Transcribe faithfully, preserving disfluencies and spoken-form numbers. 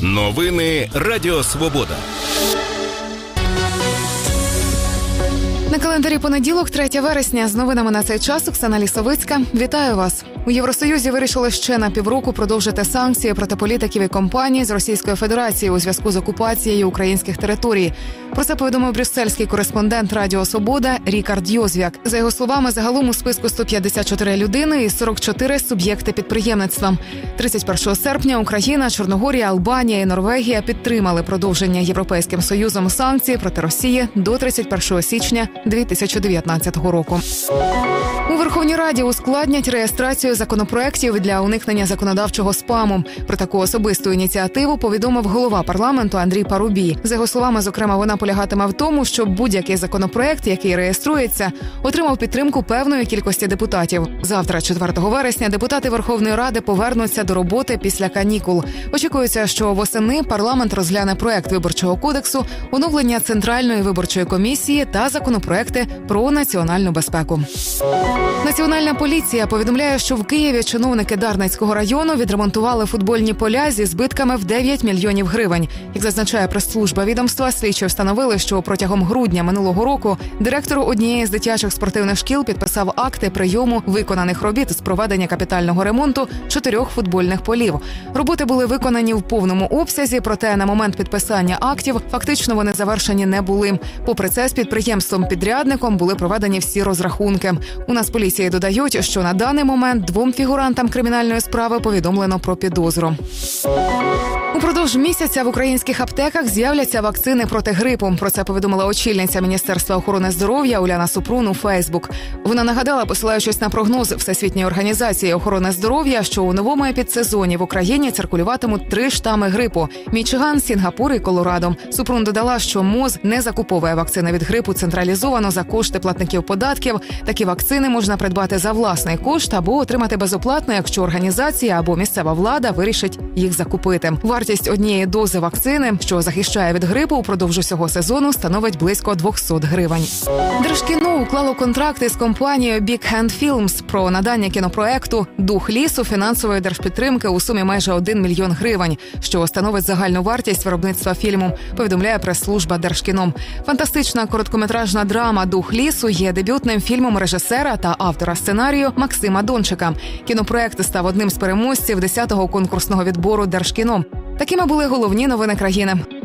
Новини Радіо Свобода. На календарі понеділок, третє вересня. З новинами на цей час Оксана Лісовицька. Вітаю вас. У Євросоюзі вирішили ще на півроку продовжити санкції проти політиків і компаній з Російської Федерації у зв'язку з окупацією українських територій. Про це повідомив брюссельський кореспондент Радіо Свобода Рікард Йозвяк. За його словами, загалом у списку сто п'ятдесят чотири людини і сорок чотири суб'єкти підприємництва. тридцять першого серпня Україна, Чорногорія, Албанія і Норвегія підтримали продовження Європейським Союзом санкцій проти Росії до тридцять першого січня дві тисячі дев'ятнадцятого року. У Верховній Раді ускладнять реєстрацію законопроєктів для уникнення законодавчого спаму. Про таку особисту ініціативу повідомив голова парламенту Андрій Парубій. За його словами, зокрема, вона полягатиме в тому, щоб будь-який законопроєкт, який реєструється, отримав підтримку певної кількості депутатів. Завтра, четвертого вересня, депутати Верховної Ради повернуться до роботи після канікул. Очікується, що восени парламент розгляне проект Виборчого кодексу, оновлення Центральної виборчої комісії та законопроекти про національну безпеку. Національна поліція повідомляє, що в Києві чиновники Дарницького району відремонтували футбольні поля зі збитками в дев'ять мільйонів гривень. Як зазначає прес-служба відомства, слідчі встановили, що протягом грудня минулого року директор однієї з дитячих спортивних шкіл підписав акти прийому виконаних робіт з проведення капітального ремонту чотирьох футбольних полів. Роботи були виконані в повному обсязі, проте на момент підписання актів фактично вони завершені не були. Попри це, з підприємством-підрядником були проведені всі розрахунки. У нас поліції додають, що на даний момент двом фігурантам кримінальної справи повідомлено про підозру. Упродовж місяця в українських аптеках з'являться вакцини проти грипу. Про це повідомила очільниця Міністерства охорони здоров'я Уляна Супрун у Фейсбук. Вона нагадала, посилаючись на прогноз Всесвітньої організації охорони здоров'я, що у новому епідсезоні в Україні циркулюватимуть три штами грипу – Мічиган, Сінгапур і Колорадо. Супрун додала, що МОЗ не закуповує вакцини від грипу централізовано за кошти платників податків. Такі вакцини можна придбати за власний кошт або отримати безоплатно, якщо організація або місцева влада вирішить їх закупити. Вартість однієї дози вакцини, що захищає від грипу, упродовж усього сезону становить близько двісті гривень. Держкіно уклало контракти з компанією Big Hand Films про надання кінопроекту «Дух лісу» фінансової держпідтримки у сумі майже один мільйон гривень, що становить загальну вартість виробництва фільму, повідомляє прес-служба Держкіно. Фантастична короткометражна драма «Дух лісу» є дебютним фільмом режисера та автора сценарію Максима Дончика. Кінопроект став одним з переможців десятого конкурсного відбору Держкіно. Такими були головні новини країни.